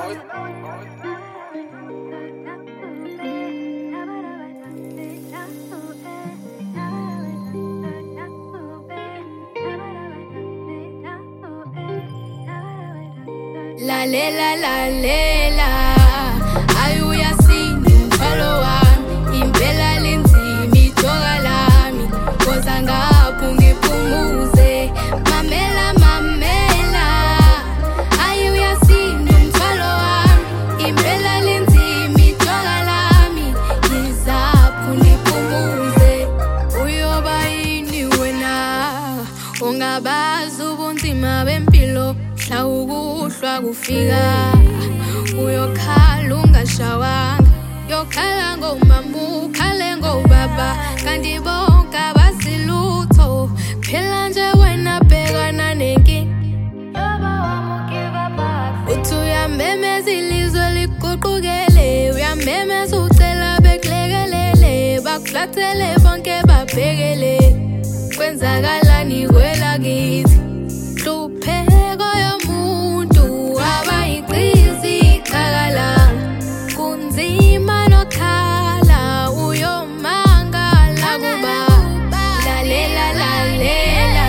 La lela la lela ayuyasini umthwalo wami impela lenzima ithoka lami koza ngapho ngiphumuze mamela mamela ayuyasini umthwalo wami impela lenzima ithoka lami ngizapho ngiphumuze uyoba yini wena ungabazi ubunzima bempilo ukuhlwa kufika uyokhala ungashawanga yokhala ngomama ukhale ngobaba kanti bonke abasilutho phela nje wena bhekana nenkinga uthi uyamemeza ilizwe liguqukele uyamemeza ucela bekulekelele bakuflathele bonke babhekele kwenzakalani kwelakithi hlupheko yomuntu abayiqizi iqala kunzima nokhala uyomangala kuba lalela lalela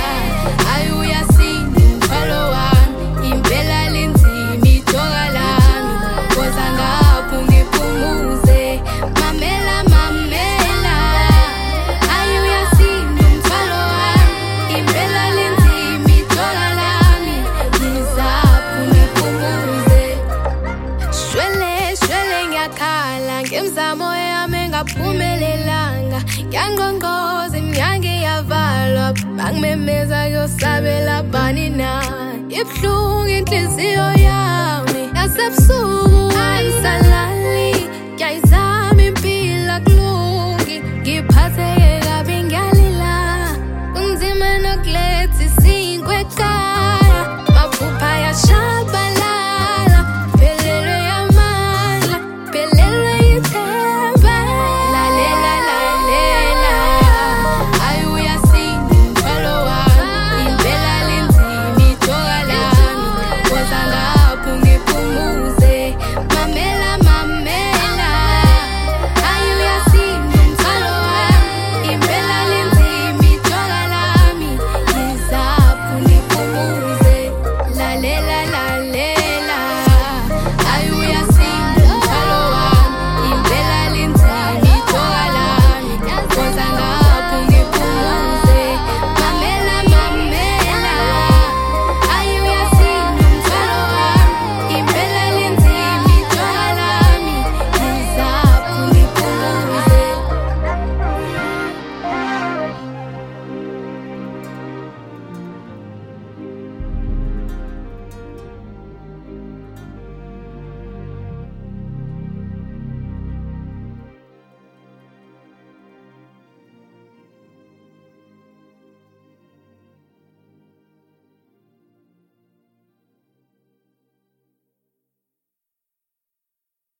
ayuyasini umthwalo wami impela lenzima ithoka lami koza ngapho ngiphumuze mamela mamela ayuyasini umthwalo wami impela lenzima ithoka lami ngizapho ngiphumuze shwele shwele ngiyakhala ngemizamo yami engaphumelelanga ngiyangqongqoza iminyango iyavalwa bangimemeza kuyosabela bani na ibuhlungu inhliziyo yami yasebusuku